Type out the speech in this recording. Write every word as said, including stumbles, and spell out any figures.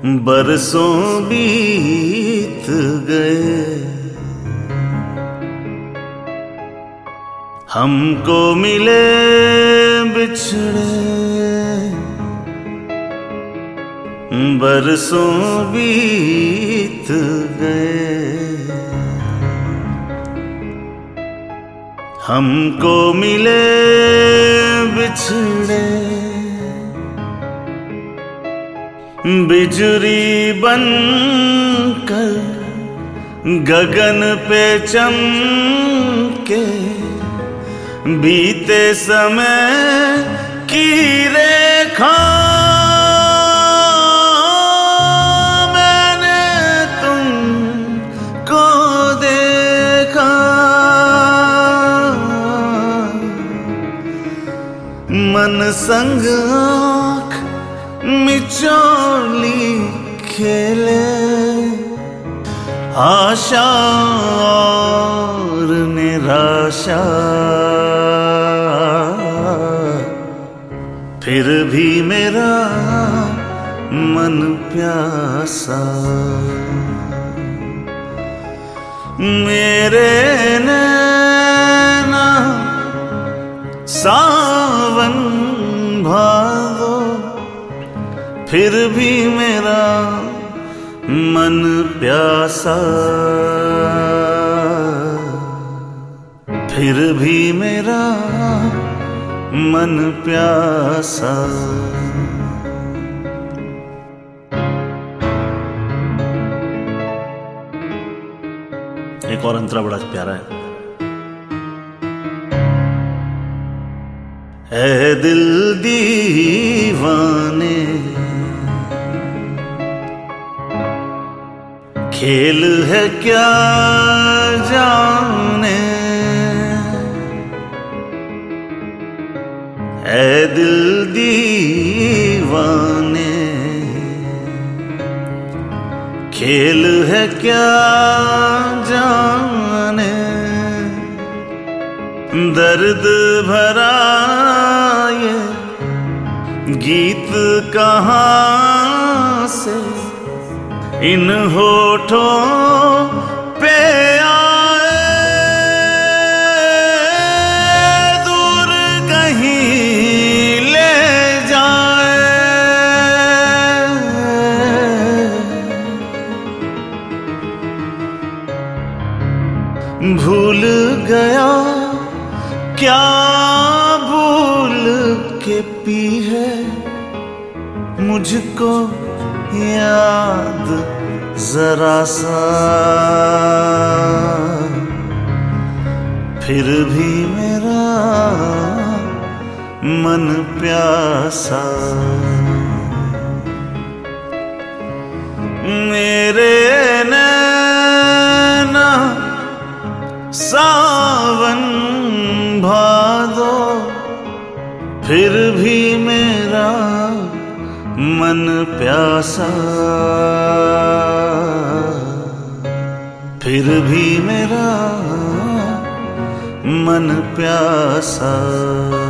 बरसों बीत गए, हमको मिले बिछड़े बरसों बीत गए, हमको मिले बिछड़े। बिजुरी बनकर गगन पे चमके, बीते समय की रेखा मैंने तुमको देखा, मन संग आँख मिचौली खेले, आशा और निराशा, फिर भी मेरा मन प्यासा। मेरे नैना सावन भादो, फिर भी मेरा मन प्यासा, फिर भी मेरा मन प्यासा। एक और अंतरा बड़ा प्यारा है। ऐ दिल दीवाने, खेल है क्या जाने, ऐ दिल दीवाने, खेल है क्या जाने, दर्द भरा ये गीत कहाँ से इन होठों पे आए, दूर कहीं ले जाए। भूल गया क्या भूल के पी है, मुझको याद जरा सा, फिर भी मेरा मन प्यासा। मेरे नैना सावन भादो, फिर भी मेरा मन प्यासा, फिर भी मेरा मन प्यासा।